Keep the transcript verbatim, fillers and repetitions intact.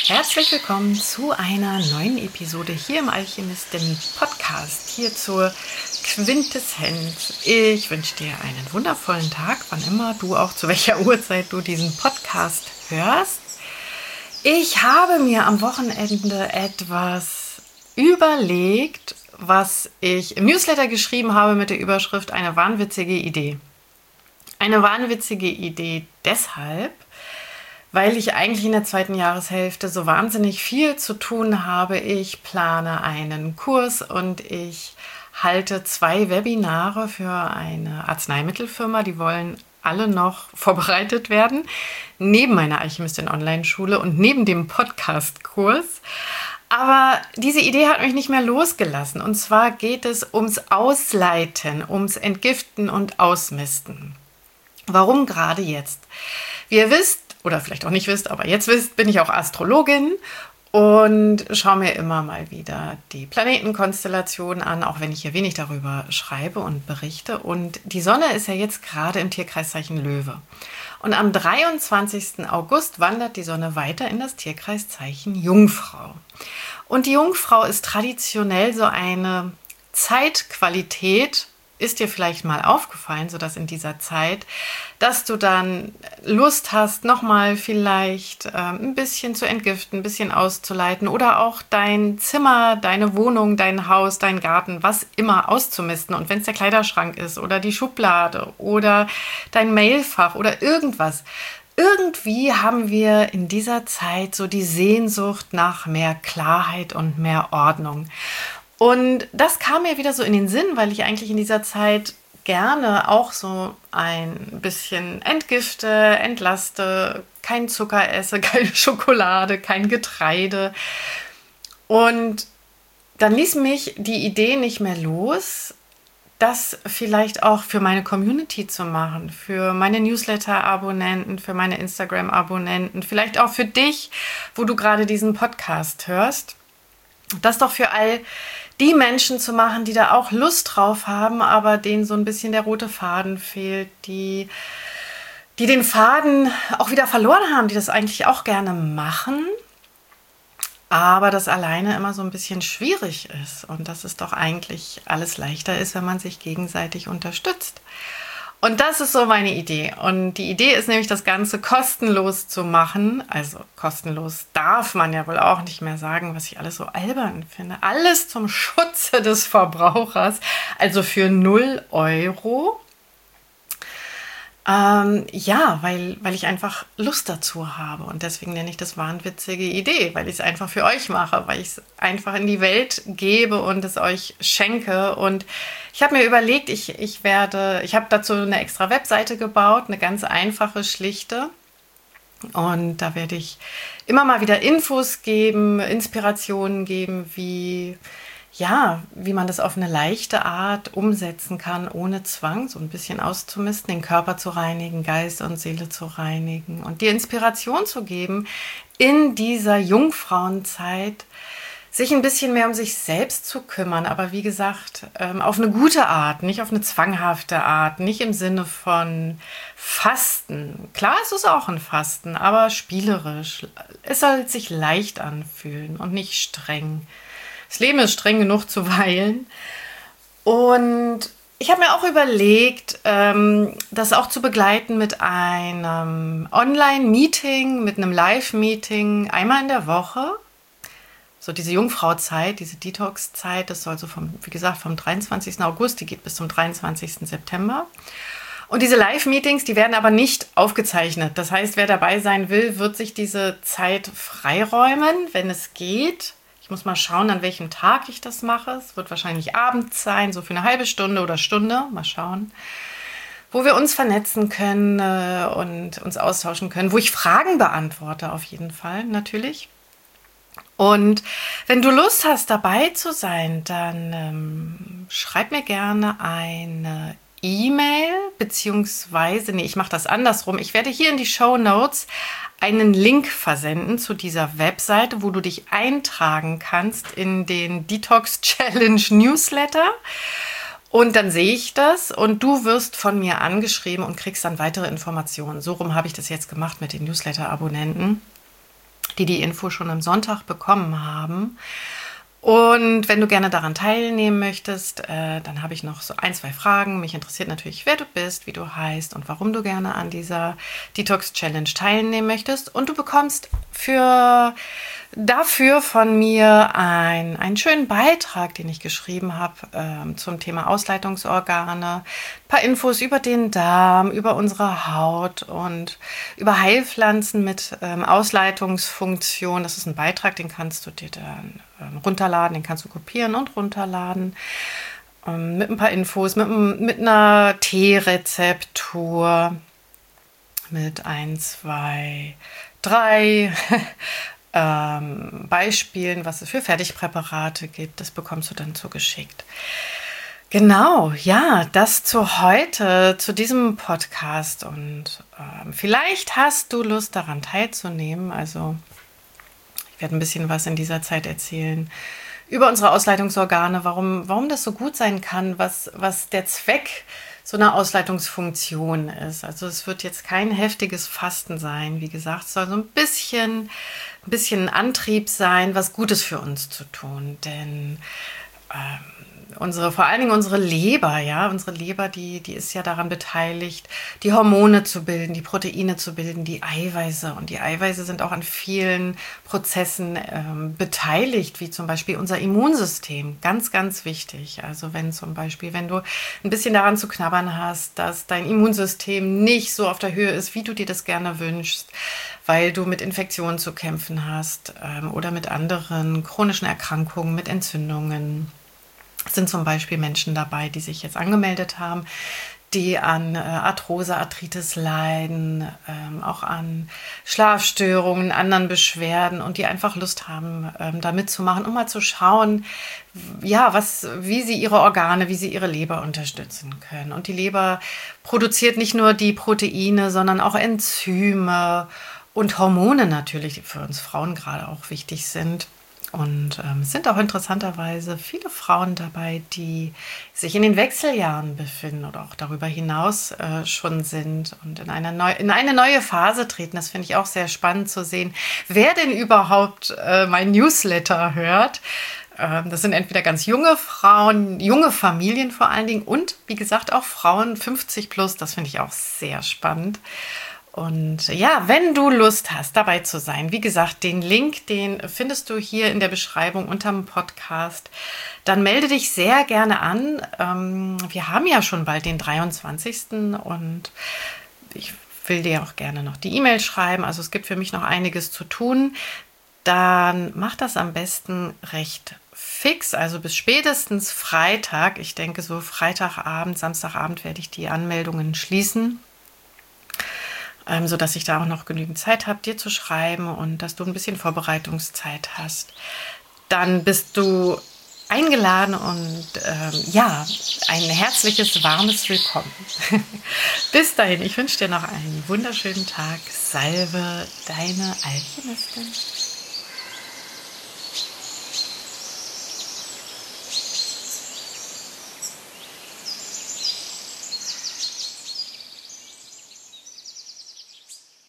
Herzlich willkommen zu einer neuen Episode hier im Alchemistin-Podcast, hier zur Quintessenz. Ich wünsche dir einen wundervollen Tag, wann immer du auch zu welcher Uhrzeit du diesen Podcast hörst. Ich habe mir am Wochenende etwas überlegt, was ich im Newsletter geschrieben habe mit der Überschrift eine wahnwitzige Idee. Eine wahnwitzige Idee deshalb, weil ich eigentlich in der zweiten Jahreshälfte so wahnsinnig viel zu tun habe. Ich plane einen Kurs und ich halte zwei Webinare für eine Arzneimittelfirma. Die wollen alle noch vorbereitet werden, neben meiner Alchemistin-Online-Schule und neben dem Podcast-Kurs. Aber diese Idee hat mich nicht mehr losgelassen. Und zwar geht es ums Ausleiten, ums Entgiften und Ausmisten. Warum gerade jetzt? Wie ihr wisst, oder vielleicht auch nicht wisst, aber jetzt wisst, bin ich auch Astrologin und schaue mir immer mal wieder die Planetenkonstellationen an, auch wenn ich hier wenig darüber schreibe und berichte. Und die Sonne ist ja jetzt gerade im Tierkreiszeichen Löwe. Und am dreiundzwanzigsten August wandert die Sonne weiter in das Tierkreiszeichen Jungfrau. Und die Jungfrau ist traditionell so eine Zeitqualität. Ist dir vielleicht mal aufgefallen, sodass in dieser Zeit, dass du dann Lust hast, nochmal vielleicht ähm, ein bisschen zu entgiften, ein bisschen auszuleiten oder auch dein Zimmer, deine Wohnung, dein Haus, dein Garten, was immer auszumisten. Und wenn es der Kleiderschrank ist oder die Schublade oder dein Mailfach oder irgendwas. Irgendwie haben wir in dieser Zeit so die Sehnsucht nach mehr Klarheit und mehr Ordnung. Und das kam mir wieder so in den Sinn, weil ich eigentlich in dieser Zeit gerne auch so ein bisschen entgifte, entlaste, kein Zucker esse, keine Schokolade, kein Getreide. Und dann ließ mich die Idee nicht mehr los, das vielleicht auch für meine Community zu machen, für meine Newsletter-Abonnenten, für meine Instagram-Abonnenten, vielleicht auch für dich, wo du gerade diesen Podcast hörst. Das doch für all die Menschen zu machen, die da auch Lust drauf haben, aber denen so ein bisschen der rote Faden fehlt, die, die den Faden auch wieder verloren haben, die das eigentlich auch gerne machen, aber das alleine immer so ein bisschen schwierig ist und dass es doch eigentlich alles leichter ist, wenn man sich gegenseitig unterstützt. Und das ist so meine Idee. Und die Idee ist nämlich, das Ganze kostenlos zu machen. Also kostenlos darf man ja wohl auch nicht mehr sagen, was ich alles so albern finde. Alles zum Schutze des Verbrauchers, also für null Euro. Ähm, ja, weil, weil ich einfach Lust dazu habe. Und deswegen nenne ich das wahnwitzige Idee, weil ich es einfach für euch mache, weil ich es einfach in die Welt gebe und es euch schenke. Und ich habe mir überlegt, ich, ich werde, ich habe dazu eine extra Webseite gebaut, eine ganz einfache, schlichte. Und da werde ich immer mal wieder Infos geben, Inspirationen geben, wie, ja, wie man das auf eine leichte Art umsetzen kann, ohne Zwang, so ein bisschen auszumisten, den Körper zu reinigen, Geist und Seele zu reinigen und die Inspiration zu geben, in dieser Jungfrauenzeit sich ein bisschen mehr um sich selbst zu kümmern, aber wie gesagt, auf eine gute Art, nicht auf eine zwanghafte Art, nicht im Sinne von Fasten. Klar, es ist auch ein Fasten, aber spielerisch. Es soll sich leicht anfühlen und nicht streng. Das Leben ist streng genug zuweilen. Und ich habe mir auch überlegt, das auch zu begleiten mit einem Online-Meeting, mit einem Live-Meeting einmal in der Woche. So diese Jungfrauzeit, diese Detox-Zeit, das soll so vom, wie gesagt, vom dreiundzwanzigsten August, die geht bis zum dreiundzwanzigsten September. Und diese Live-Meetings, die werden aber nicht aufgezeichnet. Das heißt, wer dabei sein will, wird sich diese Zeit freiräumen, wenn es geht. Ich muss mal schauen, an welchem Tag ich das mache. Es wird wahrscheinlich abends sein, so für eine halbe Stunde oder Stunde. Mal schauen. Wo wir uns vernetzen können äh, und uns austauschen können. Wo ich Fragen beantworte, auf jeden Fall, natürlich. Und wenn du Lust hast, dabei zu sein, dann ähm, schreib mir gerne eine E-Mail, beziehungsweise, nee, ich mache das andersrum. Ich werde hier in die Shownotes einen Link versenden zu dieser Webseite, wo du dich eintragen kannst in den Detox Challenge Newsletter. Und dann sehe ich das und du wirst von mir angeschrieben und kriegst dann weitere Informationen. So rum habe ich das jetzt gemacht mit den Newsletter-Abonnenten. die die Info schon am Sonntag bekommen haben. Und wenn du gerne daran teilnehmen möchtest, äh, dann habe ich noch so ein, zwei Fragen. Mich interessiert natürlich, wer du bist, wie du heißt und warum du gerne an dieser Detox Challenge teilnehmen möchtest. Und du bekommst für dafür von mir ein, einen schönen Beitrag, den ich geschrieben habe äh, zum Thema Ausleitungsorgane. Ein paar Infos über den Darm, über unsere Haut und über Heilpflanzen mit ähm, Ausleitungsfunktion. Das ist ein Beitrag, den kannst du dir dann ähm, runterladen, den kannst du kopieren und runterladen. Ähm, mit ein paar Infos, mit, mit einer Teerezeptur, mit ein, zwei, drei ähm, Beispielen, was es für Fertigpräparate gibt. Das bekommst du dann zugeschickt. Genau, ja, das zu heute, zu diesem Podcast. Und ähm, vielleicht hast du Lust daran teilzunehmen. Also ich werde ein bisschen was in dieser Zeit erzählen über unsere Ausleitungsorgane, warum, warum das so gut sein kann, was, was der Zweck so einer Ausleitungsfunktion ist. Also es wird jetzt kein heftiges Fasten sein. Wie gesagt, es soll so ein bisschen, ein bisschen Antrieb sein, was Gutes für uns zu tun. Denn ähm, unsere, vor allen Dingen unsere Leber, ja, unsere Leber, die, die ist ja daran beteiligt, die Hormone zu bilden, die Proteine zu bilden, die Eiweiße. Und die Eiweiße sind auch an vielen Prozessen ähm, beteiligt, wie zum Beispiel unser Immunsystem. Ganz, ganz wichtig. Also wenn zum Beispiel, wenn du ein bisschen daran zu knabbern hast, dass dein Immunsystem nicht so auf der Höhe ist, wie du dir das gerne wünschst, weil du mit Infektionen zu kämpfen hast ähm, oder mit anderen chronischen Erkrankungen, mit Entzündungen. Es sind zum Beispiel Menschen dabei, die sich jetzt angemeldet haben, die an äh, Arthrose, Arthritis leiden, ähm, auch an Schlafstörungen, anderen Beschwerden und die einfach Lust haben, ähm, da mitzumachen, um mal zu schauen, ja, was, wie sie ihre Organe, wie sie ihre Leber unterstützen können. Und die Leber produziert nicht nur die Proteine, sondern auch Enzyme und Hormone natürlich, die für uns Frauen gerade auch wichtig sind. Und ähm, es sind auch interessanterweise viele Frauen dabei, die sich in den Wechseljahren befinden oder auch darüber hinaus äh, schon sind und in eine, neu, in eine neue Phase treten. Das finde ich auch sehr spannend zu sehen, wer denn überhaupt äh, mein Newsletter hört. Ähm, das sind entweder ganz junge Frauen, junge Familien vor allen Dingen und, wie gesagt, auch Frauen fünfzig plus. Das finde ich auch sehr spannend. Und ja, wenn du Lust hast, dabei zu sein, wie gesagt, den Link, den findest du hier in der Beschreibung unterm Podcast, dann melde dich sehr gerne an. Ähm, wir haben ja schon bald den dreiundzwanzigsten und ich will dir auch gerne noch die E-Mail schreiben. Also es gibt für mich noch einiges zu tun. Dann mach das am besten recht fix, also bis spätestens Freitag. Ich denke, so Freitagabend, Samstagabend werde ich die Anmeldungen schließen. Ähm, sodass ich da auch noch genügend Zeit habe, dir zu schreiben und dass du ein bisschen Vorbereitungszeit hast. Dann bist du eingeladen und ähm, ja, ein herzliches, warmes Willkommen. Bis dahin, ich wünsche dir noch einen wunderschönen Tag. Salve, deine Alchemistin.